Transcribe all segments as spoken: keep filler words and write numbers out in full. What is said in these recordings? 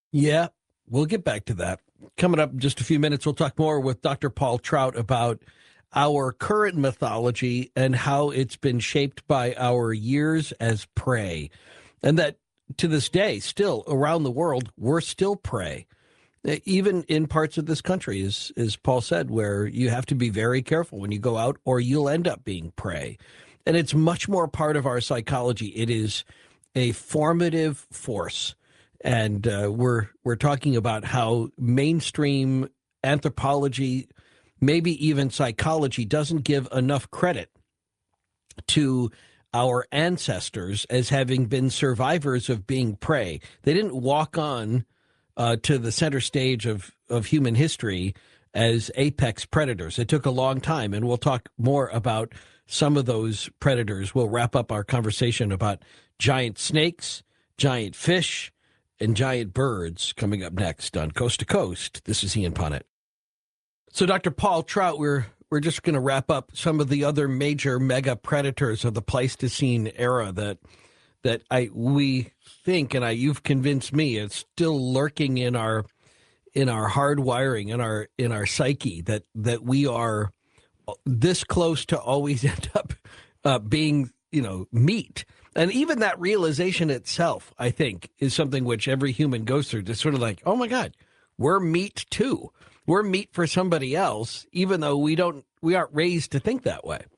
Yeah, we'll get back to that. Coming up in just a few minutes, we'll talk more with Doctor Paul Trout about our current mythology and how it's been shaped by our years as prey. And that to this day, still around the world, we're still prey. Even in parts of this country, as, as Paul said, where you have to be very careful when you go out or you'll end up being prey. And it's much more part of our psychology. It is a formative force. And uh, we're we're talking about how mainstream anthropology, maybe even psychology, doesn't give enough credit to our ancestors as having been survivors of being prey. They didn't walk on uh, to the center stage of, of human history as apex predators. It took a long time, and we'll talk more about some of those predators. We'll wrap up our conversation about giant snakes, giant fish, and giant birds coming up next on Coast to Coast. This is Ian Punnett. So, Doctor Paul Trout, we're we're just going to wrap up some of the other major mega predators of the Pleistocene era that that I we think, and I you've convinced me, it's still lurking in our in our hard wiring, in our in our psyche, that that we are this close to always end up uh, being, you know, meat. And even that realization itself, I think, is something which every human goes through. Just sort of like, oh my God, we're meat too. We're meat for somebody else, even though we don't, we aren't raised to think that way.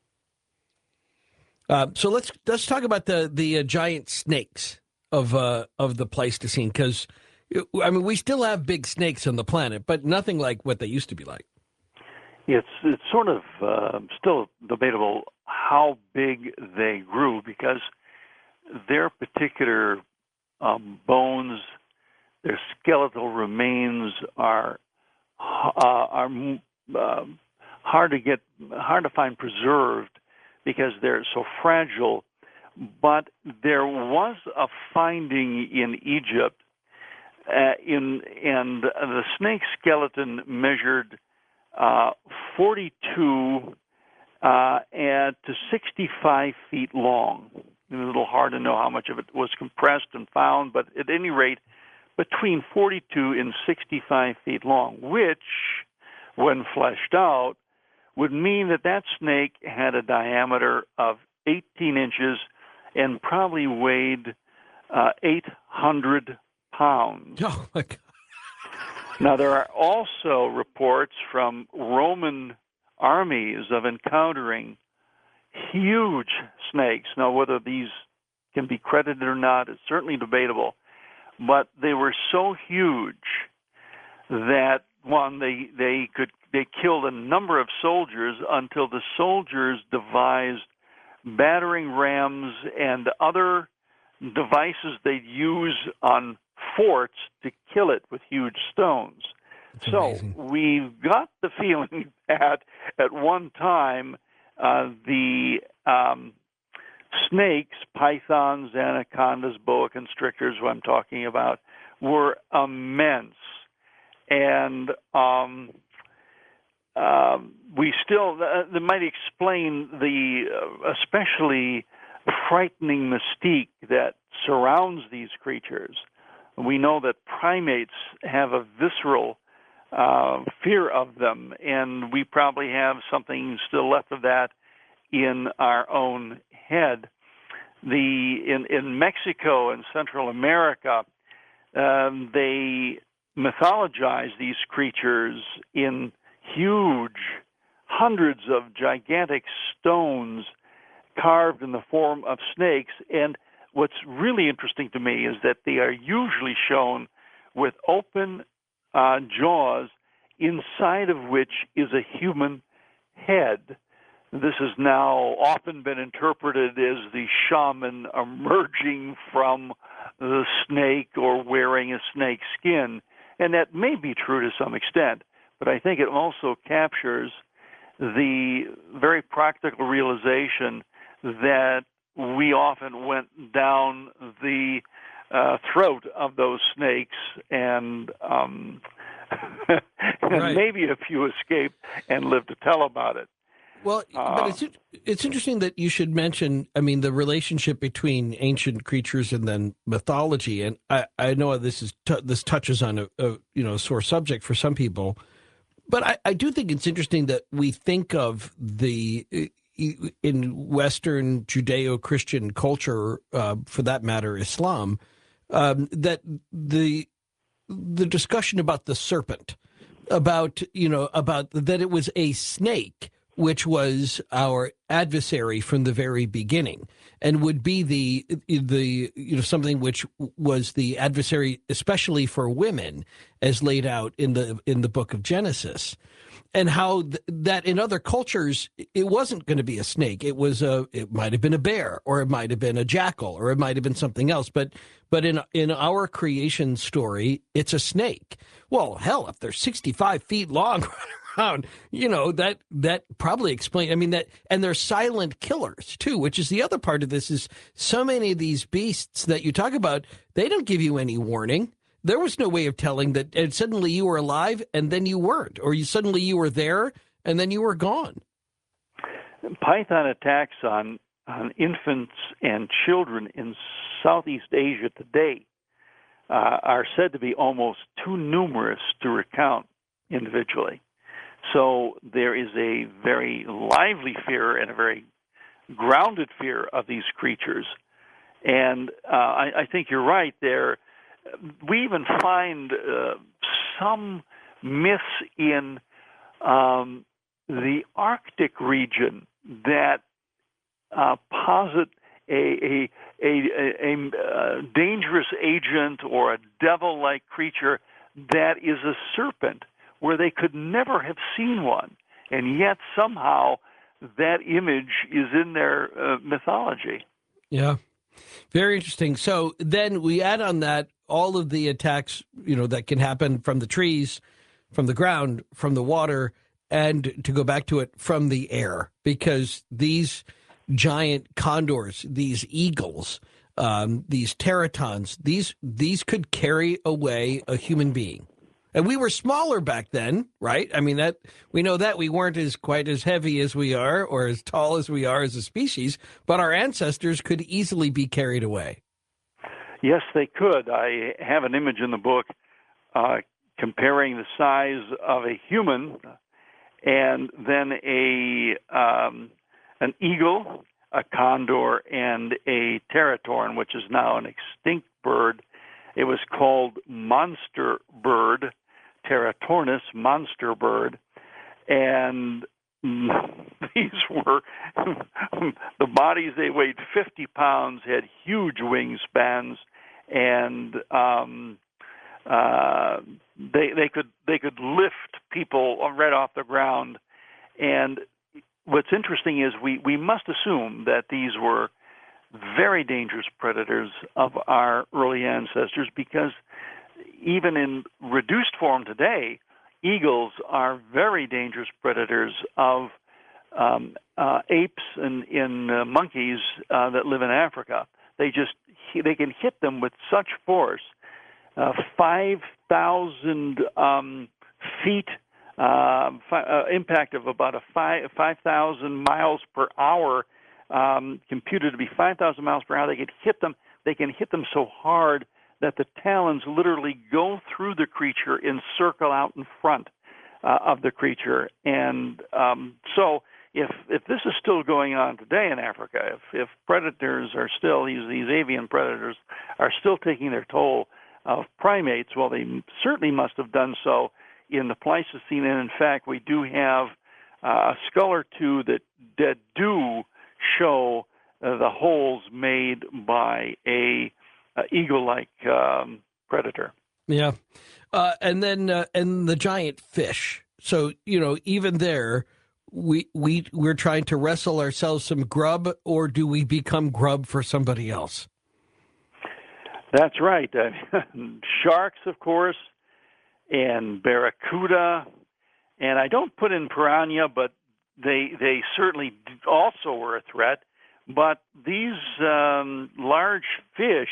Uh, so let's let's talk about the the uh, giant snakes of uh, of the Pleistocene, because I mean we still have big snakes on the planet, but nothing like what they used to be like. It's it's sort of uh, still debatable how big they grew, because their particular um, bones, their skeletal remains are uh, are uh, hard to get, hard to find preserved because they're so fragile. But there was a finding in Egypt, uh, in and the snake skeleton measured uh, forty-two uh, and to sixty-five feet long. It was a little hard to know how much of it was compressed and found, but at any rate, between forty-two and sixty-five feet long, which, when fleshed out, would mean that that snake had a diameter of eighteen inches and probably weighed uh, eight hundred pounds. Oh, my God. Now, there are also reports from Roman armies of encountering huge snakes. Now, whether these can be credited or not is certainly debatable, but they were so huge that, one, they, they could they killed a number of soldiers until the soldiers devised battering rams and other devices they'd use on forts to kill it with huge stones. That's so amazing. we've got the feeling that at one time uh, the um, snakes, pythons, anacondas, boa constrictors, what I'm talking about, were immense. And um, um, we still, uh, that might explain the uh, especially frightening mystique that surrounds these creatures. We know that primates have a visceral uh, fear of them, and we probably have something still left of that in our own head. The in, in Mexico and Central America, um, they mythologize these creatures in huge, hundreds of gigantic stones carved in the form of snakes. And what's really interesting to me is that they are usually shown with open uh, jaws, inside of which is a human head. This has now often been interpreted as the shaman emerging from the snake or wearing a snake skin. And that may be true to some extent, but I think it also captures the very practical realization that we often went down the uh, throat of those snakes, and, um, and Right. maybe a few escaped and lived to tell about it. Well, but Uh, it's it's interesting that you should mention, I mean, the relationship between ancient creatures and then mythology. And I, I know this is t- this touches on a, a you know sore subject for some people, but I, I do think it's interesting that we think of the in Western Judeo-Christian culture, uh, for that matter, Islam, um, that the the discussion about the serpent, about you know about that it was a snake which was our adversary from the very beginning and would be the the you know something which was the adversary especially for women as laid out in the in the book of Genesis, and how th- that in other cultures it wasn't going to be a snake. It was a it might have been a bear, or it might have been a jackal, or it might have been something else, but but in in our creation story it's a snake. Well, hell, if they're sixty-five feet long around, you know, that that probably explains. I mean, that, and they're silent killers too, which is the other part of this. Is so many of these beasts that you talk about, they don't give you any warning. There was no way of telling that, and suddenly you were alive and then you weren't, or you suddenly you were there and then you were gone. Python attacks on on infants and children in Southeast Asia today uh, are said to be almost too numerous to recount individually. So there is a very lively fear and a very grounded fear of these creatures. And uh, I, I think you're right there. We even find uh, some myths in um, the Arctic region that uh, posit a, a, a, a, a dangerous agent or a devil-like creature that is a serpent, where they could never have seen one, and yet somehow that image is in their uh, mythology. Yeah, very interesting. So then we add on that all of the attacks, you know, that can happen from the trees, from the ground, from the water, and to go back to it, from the air, because these giant condors, these eagles, um, these teratons, these these could carry away a human being. And we were smaller back then, right? I mean, that we know that we weren't as quite as heavy as we are or as tall as we are as a species, but our ancestors could easily be carried away. Yes, they could. I have an image in the book uh, comparing the size of a human and then a um, an eagle, a condor, and a teratorn, which is now an extinct bird. It was called monster bird, Teratornis monster bird, and these were the bodies. They weighed fifty pounds, had huge wingspans, and um, uh, they they could they could lift people right off the ground. And what's interesting is we we must assume that these were very dangerous predators of our early ancestors, because even in reduced form today, eagles are very dangerous predators of um, uh, apes and in uh, monkeys uh, that live in Africa. They just they can hit them with such force, uh, five thousand um, feet. Uh, fi- uh, impact of about a five five thousand miles per hour, um, computed to be five thousand miles per hour. They can hit them. They can hit them so hard that the talons literally go through the creature and circle out in front uh, of the creature. And um, so, if if this is still going on today in Africa, if if predators are still these these avian predators are still taking their toll of primates, well, they certainly must have done so in the Pleistocene. And in fact, we do have uh, a skull or two that that do show uh, the holes made by a, a eagle-like um, predator. Yeah, uh, and then uh, and the giant fish. So you know, even there, we we we're trying to wrestle ourselves some grub, or do we become grub for somebody else? That's right. Uh, sharks, of course, and barracuda, and I don't put in piranha, but they they certainly also were a threat. But these um, large fish,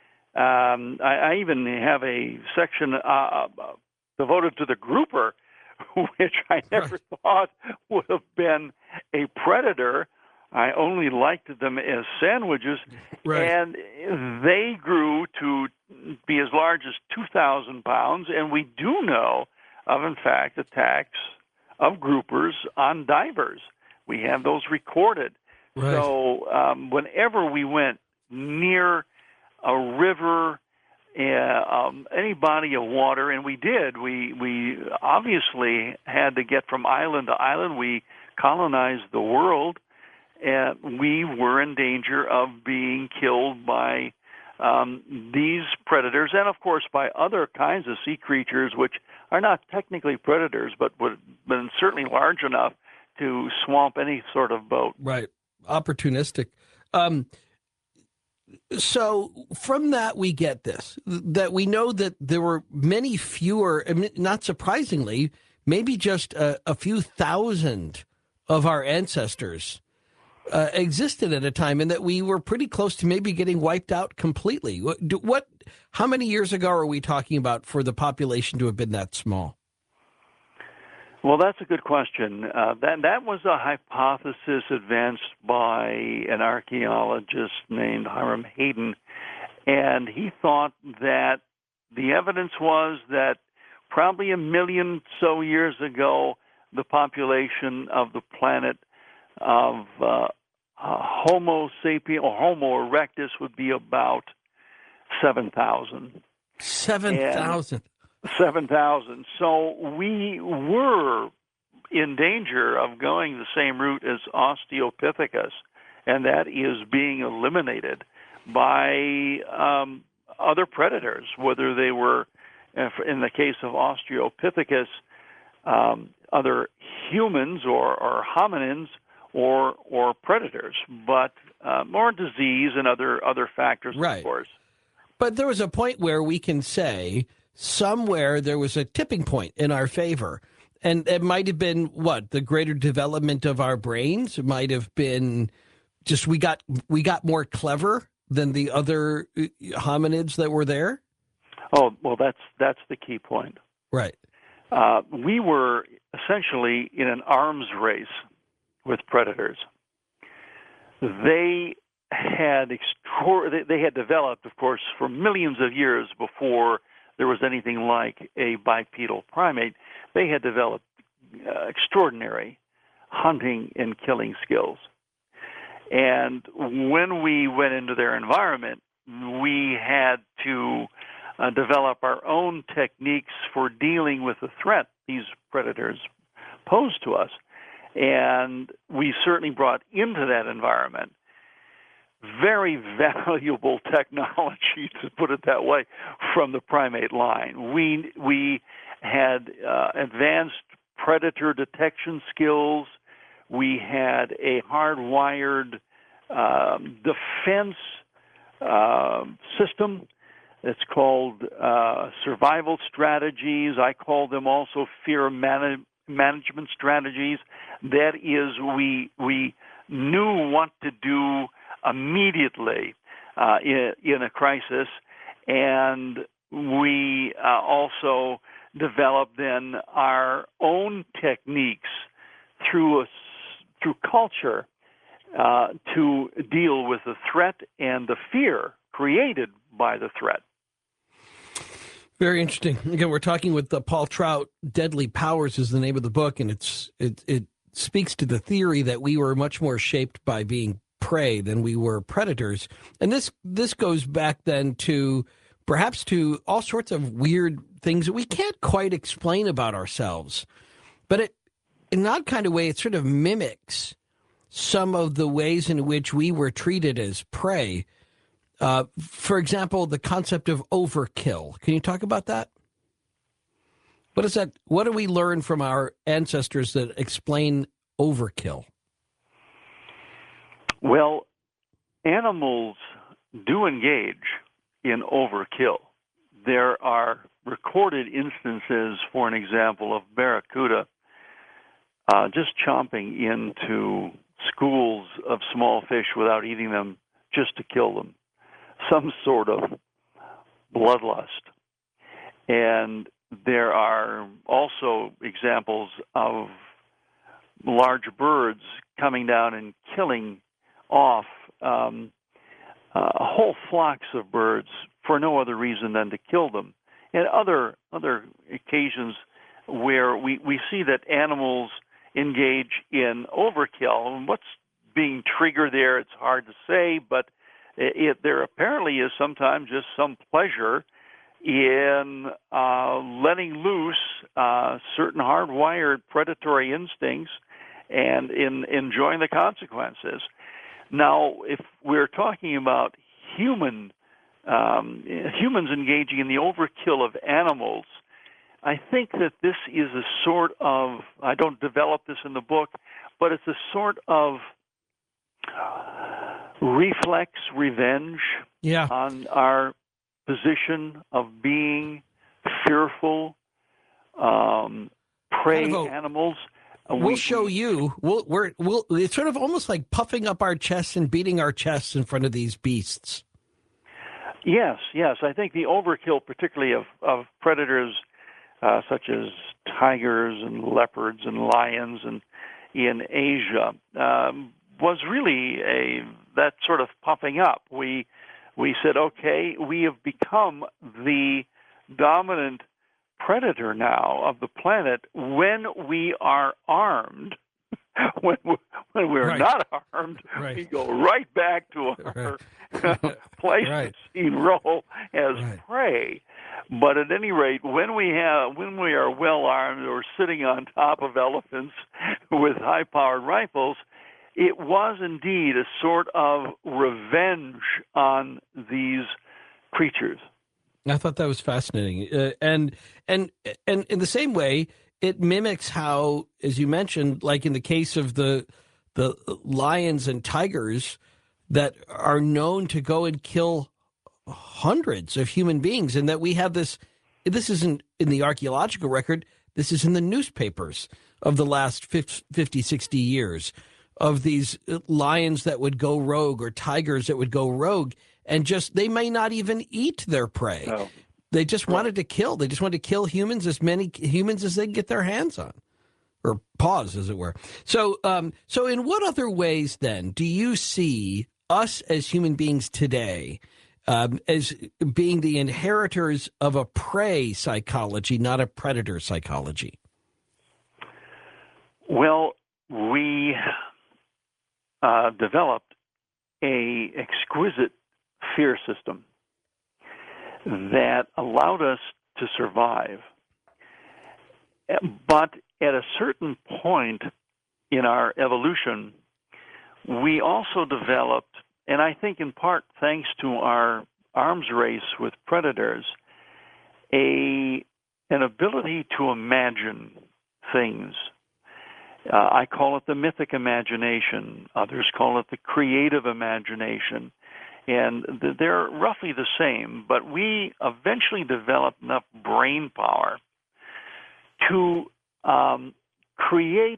um, I, I even have a section uh, devoted to the grouper, which I never Right. thought would have been a predator. I only liked them as sandwiches, Right. and they grew to be as large as two thousand pounds. And we do know of, in fact, attacks of groupers on divers. We have those recorded. Right. So um, whenever we went near a river, uh, um, any body of water, and we did, we we obviously had to get from island to island. We colonized the world, and we were in danger of being killed by um, these predators, and of course by other kinds of sea creatures, which are not technically predators, but would been certainly large enough to swamp any sort of boat. Right. Opportunistic. Um, so from that, we get this, that we know that there were many fewer, I mean, not surprisingly, maybe just a, a few thousand of our ancestors uh, existed at a time, and that we were pretty close to maybe getting wiped out completely. What, do- what, how many years ago are we talking about for the population to have been that small? Well, that's a good question. Uh, that that was a hypothesis advanced by an archaeologist named Hiram Hayden, and he thought that the evidence was that probably a million so years ago, the population of the planet of uh, uh, Homo sapien or Homo erectus would be about seven thousand. seven thousand. seven thousand. So we were in danger of going the same route as Australopithecus, and that is being eliminated by um, other predators, whether they were, in the case of Australopithecus, um, other humans or, or hominins or or predators, but uh, more disease and other other factors, Right. of course. But there was a point where we can say somewhere there was a tipping point in our favor. And it might have been what? The greater development of our brains. It might have been just we got we got more clever than the other uh, hominids that were there. Oh, well, that's that's the key point. Right. Uh, we were essentially in an arms race with predators. They had extra- they had developed, of course, for millions of years before there was anything like a bipedal primate. They had developed uh, extraordinary hunting and killing skills. And when we went into their environment, we had to uh, develop our own techniques for dealing with the threat these predators posed to us. And we certainly brought into that environment very valuable technology, to put it that way, from the primate line. We we had uh, advanced predator detection skills. We had a hardwired um, defense uh, system. It's called uh, survival strategies. I call them also fear man- management strategies. That is, we we knew what to do immediately uh, in, in a crisis, and we uh, also developed then our own techniques through a, through culture uh, to deal with the threat and the fear created by the threat. Very interesting. Again, we're talking with uh, Paul Trout. Deadly Powers is the name of the book, and it's it it speaks to the theory that we were much more shaped by being prey than we were predators. And this this goes back then to perhaps to all sorts of weird things that we can't quite explain about ourselves. But it, in an odd kind of way, it sort of mimics some of the ways in which we were treated as prey. Uh, for example, the concept of overkill. Can you talk about that? What is that? What do we learn from our ancestors that explain overkill? Well, animals do engage in overkill. There are recorded instances, for an example, of barracuda uh, just chomping into schools of small fish without eating them, just to kill them. Some sort of bloodlust. And there are also examples of large birds coming down and killing off um, uh, whole flocks of birds for no other reason than to kill them. And other other occasions where we, we see that animals engage in overkill. And what's being triggered there, it's hard to say, but it, there apparently is sometimes just some pleasure in uh, letting loose uh, certain hardwired predatory instincts and in enjoying the consequences. Now, if we're talking about human um, humans engaging in the overkill of animals, I think that this is a sort of, I don't develop this in the book, but it's a sort of reflex revenge Yeah. on our position of being fearful um, prey Kind of a- animals. Uh, We'll we- show we- you. We'll, we're, we'll, it's sort of almost like puffing up our chests and beating our chests in front of these beasts. Yes, yes. I think the overkill, particularly of, of predators uh, such as tigers and leopards and lions and in Asia, um, was really a that sort of puffing up. We we said, okay, we have become the dominant predator now of the planet when we are armed. When we, when we're Right. not armed, Right. we go right back to our Pleistocene Right. role as Right. prey. But at any rate, when we have when we are well armed or sitting on top of elephants with high-powered rifles, it was indeed a sort of revenge on these creatures. I thought that was fascinating, uh, and and and in the same way, it mimics how, as you mentioned, like in the case of the the lions and tigers that are known to go and kill hundreds of human beings, and that we have this. This isn't in the archaeological record. This is in the newspapers of the last fifty, sixty years of these lions that would go rogue or tigers that would go rogue. And just, they may not even eat their prey. Oh. They just wanted to kill. They just wanted to kill humans, as many humans as they can get their hands on, or paws, as it were. So, um, so in what other ways then do you see us as human beings today um, as being the inheritors of a prey psychology, not a predator psychology? Well, we uh, developed a exquisite fear system that allowed us to survive. But at a certain point in our evolution, we also developed, and I think in part thanks to our arms race with predators, a an ability to imagine things. Uh, I call it the mythic imagination. Others call it the creative imagination. And they're roughly the same, but we eventually developed enough brain power to um, create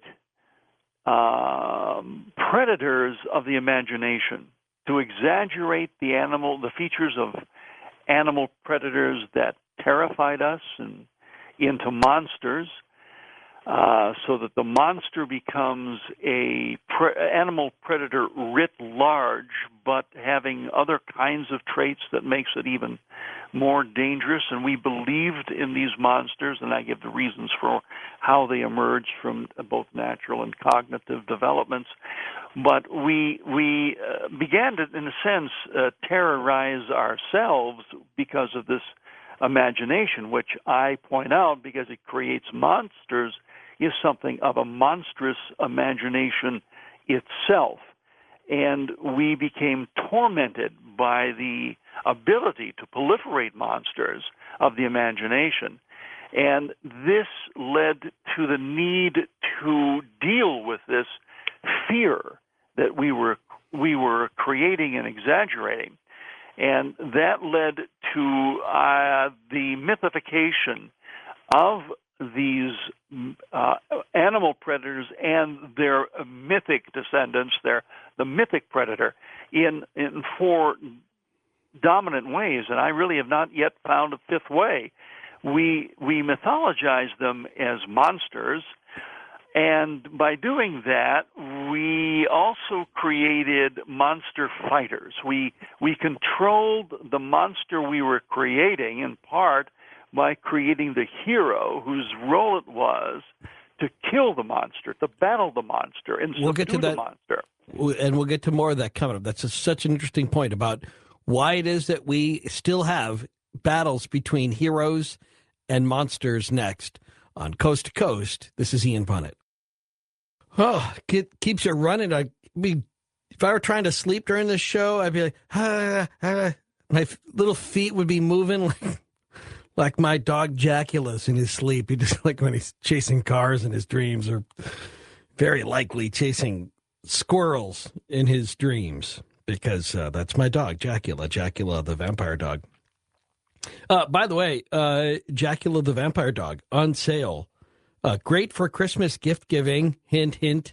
um, predators of the imagination, to exaggerate the animal, the features of animal predators that terrified us and into monsters, uh, so that the monster becomes a pre- animal predator writ large, but having other kinds of traits that makes it even more dangerous. And we believed in these monsters, and I give the reasons for how they emerged from both natural and cognitive developments. But we we uh, began to, in a sense, uh, terrorize ourselves because of this imagination, which I point out because it creates monsters, is something of a monstrous imagination itself. And we became tormented by the ability to proliferate monsters of the imagination. And this led to the need to deal with this fear that we were we were creating and exaggerating. And that led to uh, the mythification of these uh, animal predators and their mythic descendants, their the mythic predator, in in four dominant ways. And I really have not yet found a fifth way. we we mythologize them as monsters, and by doing that, we also created monster fighters. We we controlled the monster we were creating in part by creating the hero whose role it was to kill the monster, to battle the monster, and we'll subdue get to the that, monster. and we'll get to more of that coming up. That's a, such an interesting point about why it is that we still have battles between heroes and monsters next on Coast to Coast. This is Ian Punnett. Oh, it keeps you running. I mean, if I were trying to sleep during this show, I'd be like, ah, ah. My little feet would be moving like, like my dog Jacula's in his sleep. He just like when he's chasing cars in his dreams, or very likely chasing squirrels in his dreams, because uh, that's my dog, Jacula, Jacula the vampire dog. Uh, by the way, uh, Jacula the vampire dog on sale. Uh, great for Christmas gift giving. Hint, hint.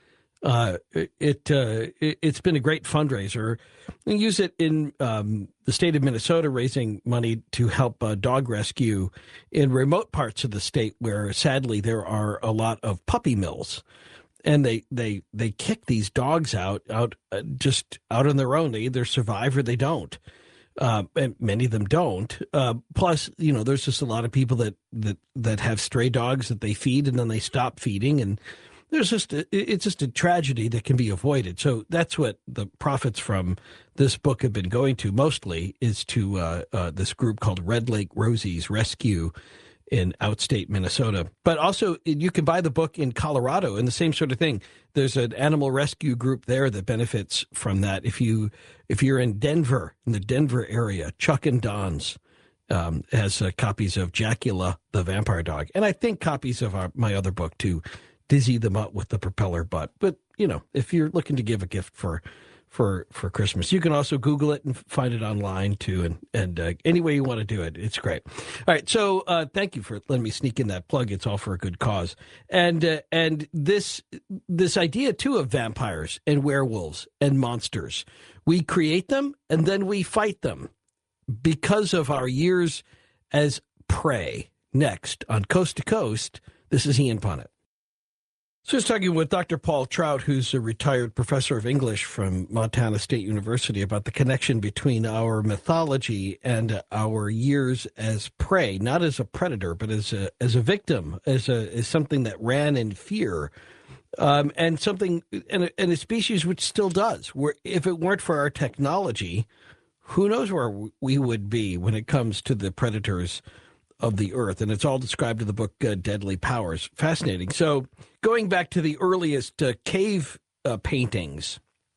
Uh, it, uh, it it's been a great fundraiser. We use it in um, the state of Minnesota, raising money to help uh, dog rescue in remote parts of the state where, sadly, there are a lot of puppy mills, and they they they kick these dogs out out uh, just out on their own. They either survive or they don't. Uh, and many of them don't. Uh, plus, you know, there's just a lot of people that, that, that have stray dogs that they feed and then they stop feeding. And there's just, a, it's just a tragedy that can be avoided. So that's what the profits from this book have been going to mostly, is to uh, uh, this group called Red Lake Rosie's Rescue in outstate Minnesota. But also you can buy the book in Colorado, and the same sort of thing. There's an animal rescue group there that benefits from that. If you if you're in Denver, in the Denver area, Chuck and Don's um, has uh, copies of Jacula the vampire dog, and I think copies of our, my other book too, Dizzy the Mutt with the Propeller Butt. But you know, if you're looking to give a gift for for for Christmas, you can also Google it and find it online too, and and uh, any way you want to do it, it's great. All right, so uh, thank you for letting me sneak in that plug. It's all for a good cause, and uh, and this this idea too of vampires and werewolves and monsters, we create them and then we fight them because of our years as prey. Next on Coast to Coast, this is Ian Punnett. So I was talking with Doctor Paul Trout, who's a retired professor of English from Montana State University, about the connection between our mythology and our years as prey, not as a predator, but as a as a victim, as a as something that ran in fear, um, and something and a, and a species which still does. Where if it weren't for our technology, who knows where we would be when it comes to the predators of the earth. And it's all described in the book uh, Deadly Powers. Fascinating. So going back to the earliest uh, cave uh, paintings,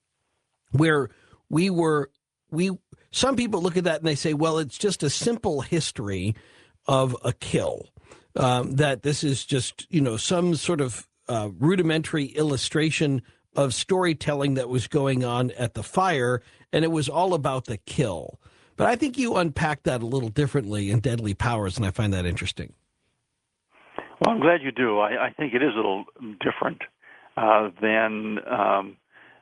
where we were, we some people look at that and they say, well, it's just a simple history of a kill. Um, that this is just, you know, some sort of uh, rudimentary illustration of storytelling that was going on at the fire, and it was all about the kill. But I think you unpack that a little differently in Deadly Powers, and I find that interesting. Well, I'm glad you do. I, I think it is a little different uh, than um,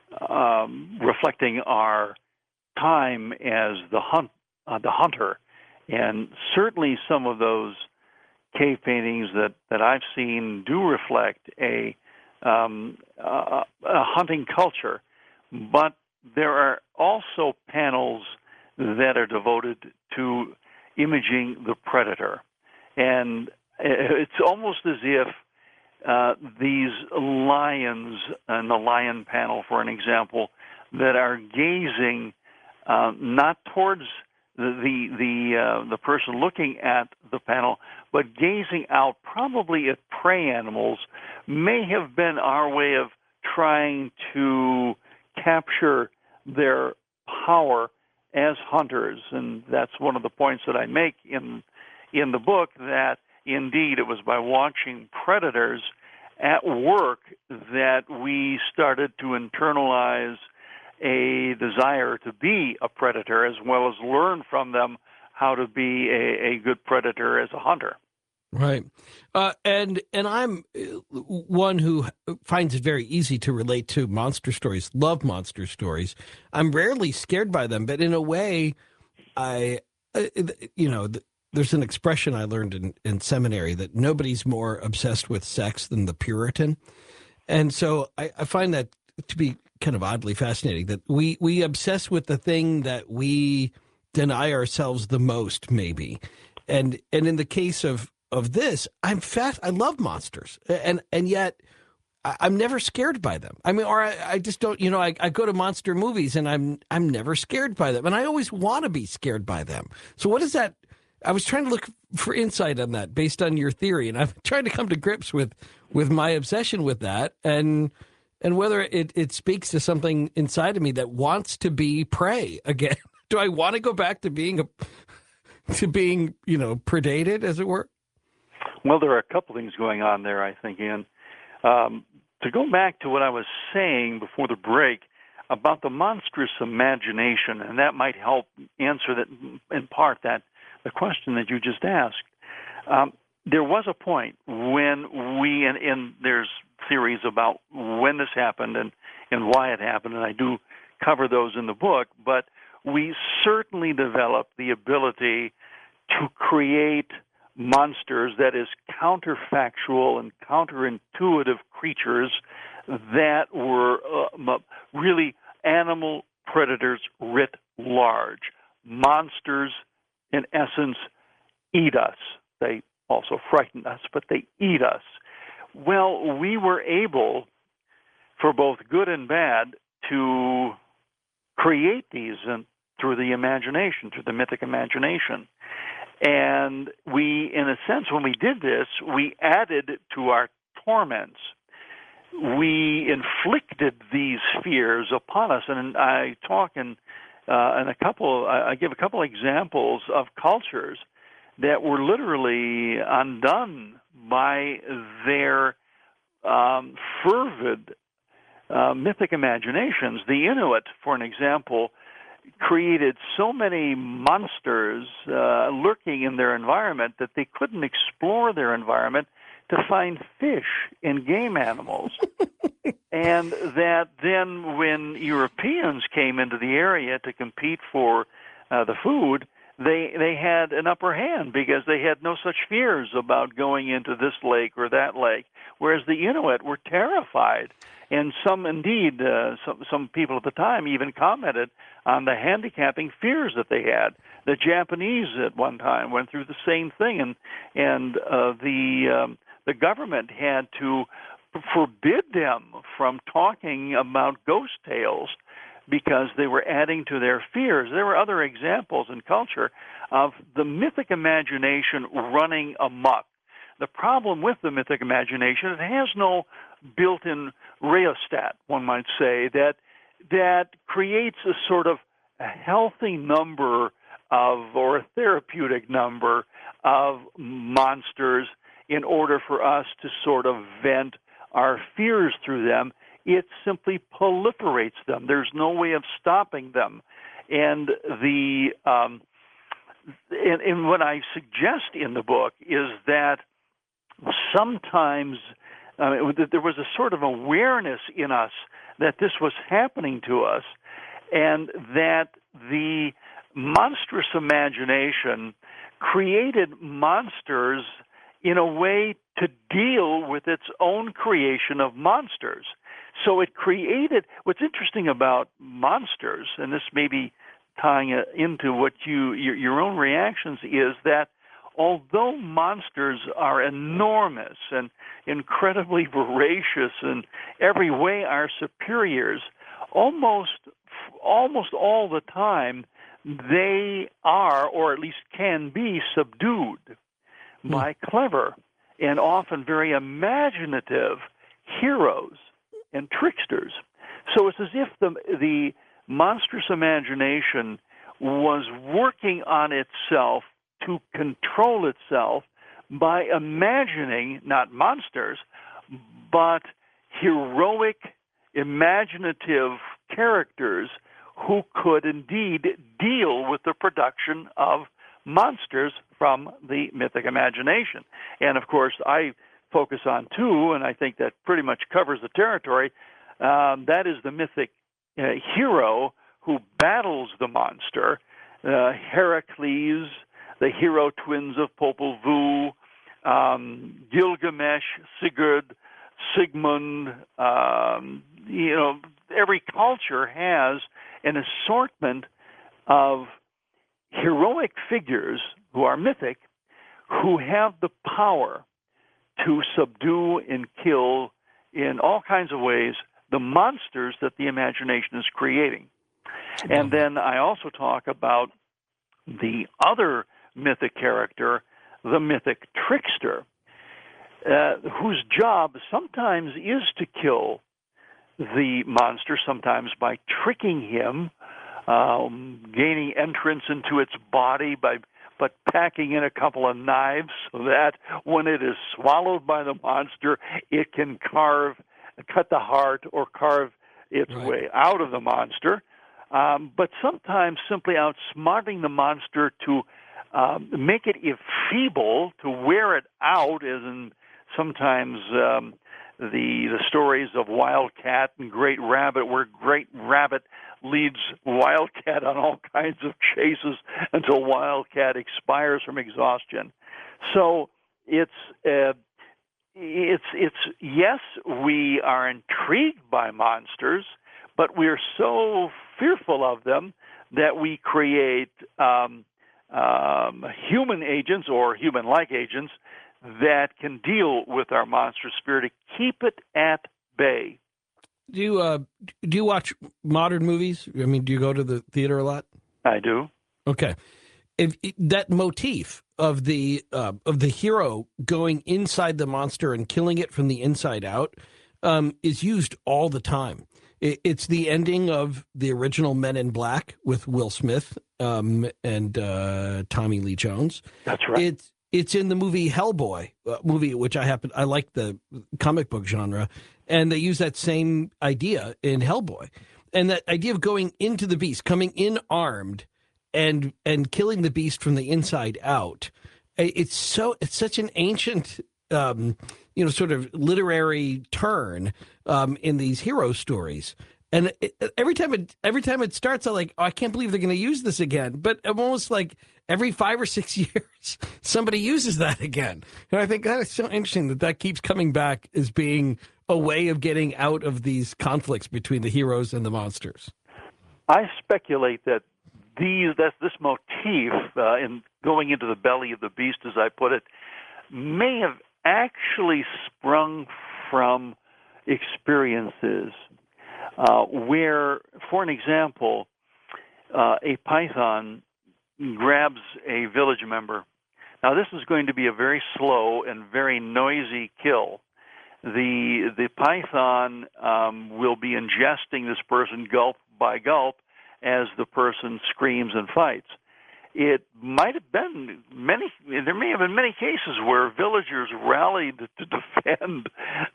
um, reflecting our time as the hunt, uh, the hunter, and certainly some of those cave paintings that, that I've seen do reflect a, um, a, a hunting culture, but there are also panels that are devoted to imaging the predator. And it's almost as if uh, these lions, and the lion panel, for an example, that are gazing uh, not towards the the the, uh, the person looking at the panel, but gazing out probably at prey animals, may have been our way of trying to capture their power as hunters. And that's one of the points that I make in in the book, that indeed it was by watching predators at work that we started to internalize a desire to be a predator, as well as learn from them how to be a, a good predator as a hunter. Right. Uh, and and I'm one who finds it very easy to relate to monster stories, love monster stories. I'm rarely scared by them, but in a way, I, uh, you know, there's an expression I learned in, in seminary that nobody's more obsessed with sex than the Puritan. And so I, I find that to be kind of oddly fascinating that we, we obsess with the thing that we deny ourselves the most, maybe. And and in the case of, of this, I'm fast. I love monsters. And, and yet I, I'm never scared by them. I mean, or I, I just don't, you know, I, I go to monster movies and I'm I'm never scared by them. And I always want to be scared by them. So what is that? I was trying to look for insight on that based on your theory, and I'm trying to come to grips with with my obsession with that, and and whether it, it speaks to something inside of me that wants to be prey again. Do I want to go back to being a to being you know predated, as it were? Well, there are a couple things going on there, I think, Ian. Um, to go back to what I was saying before the break about the monstrous imagination, and that might help answer that in part that. The question that you just asked, um, there was a point when we, and, and there's theories about when this happened and, and why it happened, and I do cover those in the book, but we certainly developed the ability to create monsters that is counterfactual and counterintuitive creatures that were uh, really animal predators writ large. Monsters in essence, eat us. They also frighten us, but they eat us. Well, we were able, for both good and bad, to create these and through the imagination, through the mythic imagination. And we, in a sense, when we did this, we added to our torments. We inflicted these fears upon us. And I talk in Uh, and a couple, I give a couple examples of cultures that were literally undone by their um, fervid uh, mythic imaginations. The Inuit, for an example, created so many monsters uh, lurking in their environment that they couldn't explore their environment to find fish and game animals. And that then when Europeans came into the area to compete for uh, the food, they they had an upper hand because they had no such fears about going into this lake or that lake, whereas the Inuit were terrified. And some, indeed, uh, some, some people at the time even commented on the handicapping fears that they had. The Japanese at one time went through the same thing, and and uh, the um, the government had to forbid them from talking about ghost tales because they were adding to their fears. There were other examples in culture of the mythic imagination running amok. The problem with the mythic imagination, it has no built-in rheostat, one might say, that that creates a sort of a healthy number of, or a therapeutic number of monsters in order for us to sort of vent our fears through them. It simply proliferates them. There's no way of stopping them. And the um, and, and what I suggest in the book is that sometimes uh, there was a sort of awareness in us that this was happening to us, and that the monstrous imagination created monsters in a way to deal with its own creation of monsters. So it created, what's interesting about monsters, and this may be tying it into what you, your, your own reactions, is that although monsters are enormous and incredibly voracious and every way our superiors, almost almost all the time they are, or at least can be, subdued by clever and often very imaginative heroes and tricksters. So it's as if the the monstrous imagination was working on itself to control itself by imagining not monsters, but heroic, imaginative characters who could indeed deal with the production of monsters from the mythic imagination. And of course, I focus on two, and I think that pretty much covers the territory. Um, that is the mythic uh, hero who battles the monster, uh, Heracles, the hero twins of Popol Vuh, um, Gilgamesh, Sigurd, Sigmund. Um, you know, every culture has an assortment of heroic figures who are mythic, who have the power to subdue and kill in all kinds of ways the monsters that the imagination is creating. And then I also talk about the other mythic character, the mythic trickster, uh, whose job sometimes is to kill the monster, sometimes by tricking him, um, gaining entrance into its body by but packing in a couple of knives so that when it is swallowed by the monster, it can carve, cut the heart or carve its Right. way out of the monster. Um, but sometimes simply outsmarting the monster to um, make it enfeeble, to wear it out, as in sometimes um, the the stories of Wildcat and Great Rabbit, where Great Rabbit leads Wildcat on all kinds of chases until Wildcat expires from exhaustion. So it's uh, it's it's yes, we are intrigued by monsters, but we're so fearful of them that we create um, um, human agents or human-like agents that can deal with our monster spirit to keep it at bay. Do you uh, do you watch modern movies? I mean, do you go to the theater a lot? I do. Okay, if that motif of the uh, of the hero going inside the monster and killing it from the inside out um, is used all the time. It, it's the ending of the original Men in Black with Will Smith um, and uh, Tommy Lee Jones. That's right. It's It's in the movie Hellboy, uh, movie which I happen I like the comic book genre, and they use that same idea in Hellboy, and that idea of going into the beast, coming in armed, and and killing the beast from the inside out. It's so it's such an ancient, um, you know, sort of literary turn um, in these hero stories. And it, every time it every time it starts, I'm like, oh, I can't believe they're going to use this again. But I'm almost like every five or six years, somebody uses that again. And I think that is so interesting that that keeps coming back as being a way of getting out of these conflicts between the heroes and the monsters. I speculate that these that this motif uh, in going into the belly of the beast, as I put it, may have actually sprung from experiences. Uh, where, for an example, uh, a python grabs a village member. Now, this is going to be a very slow and very noisy kill. The the python um, will be ingesting this person gulp by gulp as the person screams and fights. It might have been many. There may have been many cases where villagers rallied to defend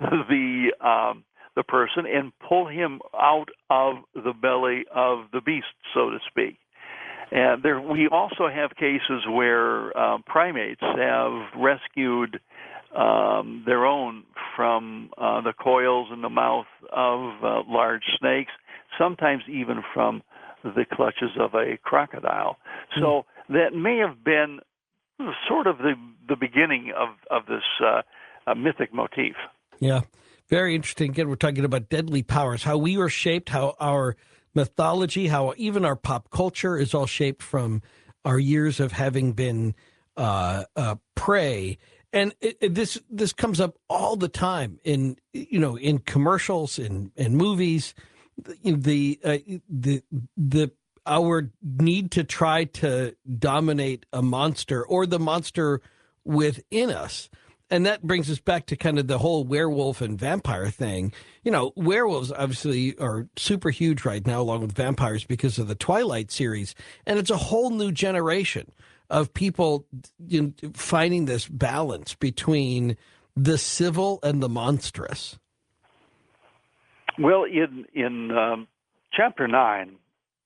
the. Um, the person and pull him out of the belly of the beast, so to speak. And there, we also have cases where uh, primates have rescued um, their own from uh, the coils in the mouth of uh, large snakes, sometimes even from the clutches of a crocodile. Mm. So that may have been sort of the, the beginning of, of this uh, uh, mythic motif. Yeah. Very interesting. Again, we're talking about deadly powers, how we were shaped, how our mythology, how even our pop culture is all shaped from our years of having been uh, uh, prey. And it, it, this this comes up all the time in you know in commercials and in, in movies. The uh, the the our need to try to dominate a monster or the monster within us. And that brings us back to kind of the whole werewolf and vampire thing. You know, werewolves obviously are super huge right now, along with vampires, because of the Twilight series. And it's a whole new generation of people, you know, finding this balance between the civil and the monstrous. Well, in in um, chapter nine,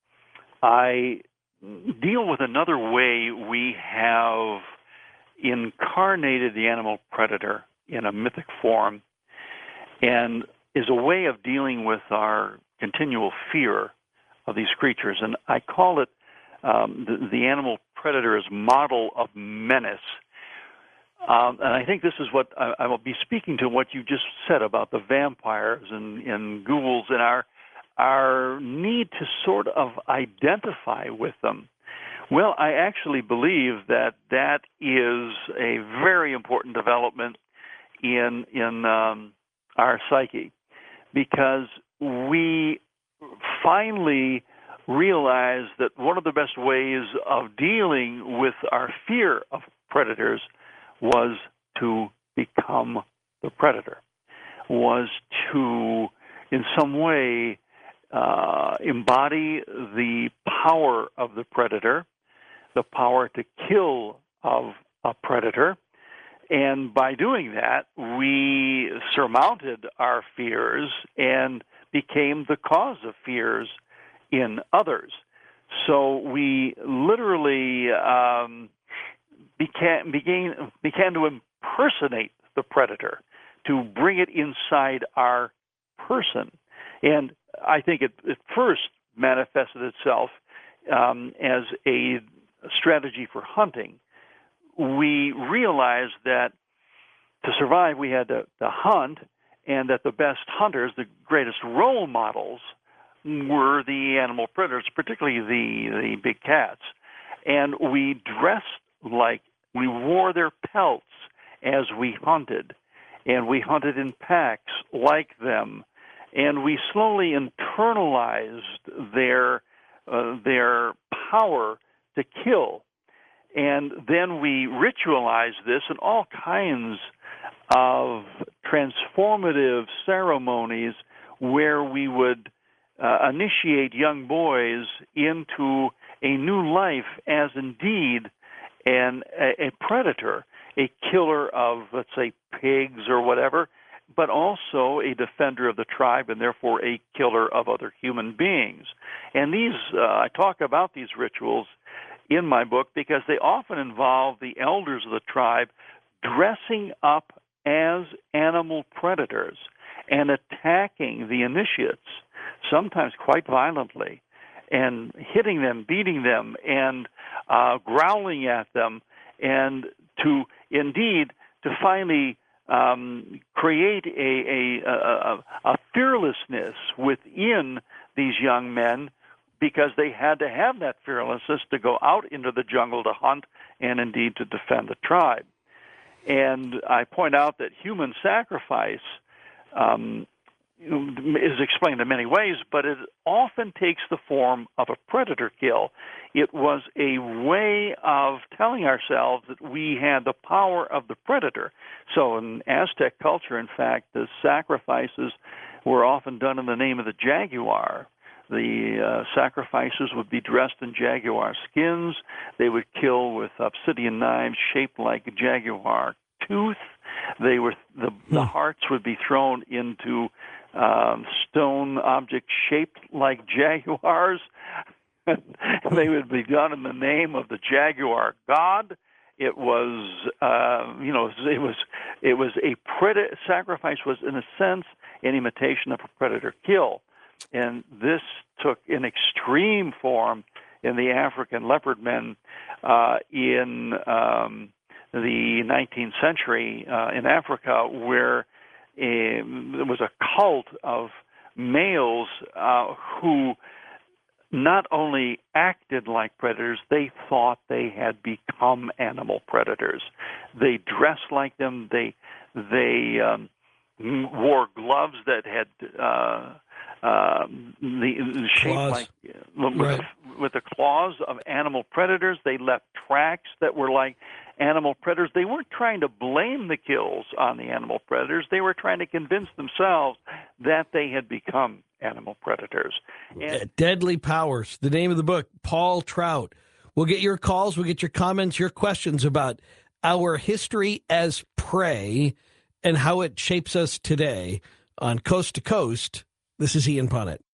I deal with another way we have incarnated the animal predator in a mythic form, and is a way of dealing with our continual fear of these creatures. And I call it um, the, the animal predator's model of menace. Um, and I think this is what I, I will be speaking to what you just said about the vampires and, and ghouls and our our need to sort of identify with them. Well, I actually believe that that is a very important development in in um, our psyche, because we finally realize that one of the best ways of dealing with our fear of predators was to become the predator, was to, in some way, uh, embody the power of the predator, the power to kill of a predator. And by doing that, we surmounted our fears and became the cause of fears in others. So we literally um, began, began, began to impersonate the predator, to bring it inside our person. And I think it, it first manifested itself um, as a strategy for hunting. We realized that to survive, we had to, to hunt, and that the best hunters, the greatest role models, were the animal predators, particularly the, the big cats. And we dressed like, we wore their pelts as we hunted, and we hunted in packs like them, and we slowly internalized their uh, their power to kill. And then we ritualized this in all kinds of transformative ceremonies where we would uh, initiate young boys into a new life as indeed an, a, a predator, a killer of, let's say, pigs or whatever, but also a defender of the tribe and therefore a killer of other human beings. And these, uh, I talk about these rituals in my book because they often involve the elders of the tribe dressing up as animal predators and attacking the initiates, sometimes quite violently, and hitting them, beating them, and uh, growling at them, and to indeed to finally um, create a, a, a, a fearlessness within these young men, because they had to have that fearlessness to go out into the jungle to hunt and indeed to defend the tribe. And I point out that human sacrifice um, is explained in many ways, but it often takes the form of a predator kill. It was a way of telling ourselves that we had the power of the predator. So in Aztec culture, in fact, the sacrifices were often done in the name of the jaguar. The uh, sacrifices would be dressed in jaguar skins. They would kill with obsidian knives shaped like a jaguar tooth. They were the, the hearts would be thrown into um, stone objects shaped like jaguars. They would be done in the name of the jaguar god. It was, uh, you know, it was it was a predator sacrifice. Was in a sense an imitation of a predator kill. And this took an extreme form in the African leopard men uh, in um, the nineteenth century uh, in Africa, where a, there was a cult of males uh, who not only acted like predators, they thought they had become animal predators. They dressed like them. They they um, wore gloves that had uh, uh, the, the shape Claws. like uh, with, Right. the, with the claws of animal predators. They left tracks that were like animal predators. They weren't trying to blame the kills on the animal predators. They were trying to convince themselves that they had become animal predators. And Deadly Powers, the name of the book. Paul Trout. We'll get your calls, we'll get your comments, your questions about our history as prey and how it shapes us today on Coast to Coast. This is Ian Punnett.